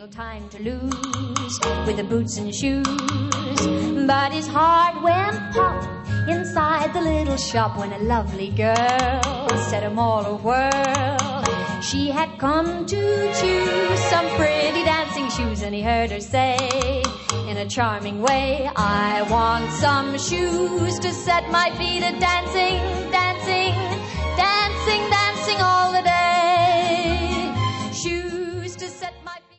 little time to lose with the boots and shoes. But his heart went pop inside the little shop when a lovely girl set him all a whirl. She had come to choose some pretty dancing shoes, and he heard her say in a charming way, I want some shoes to set my feet a dancing, dancing.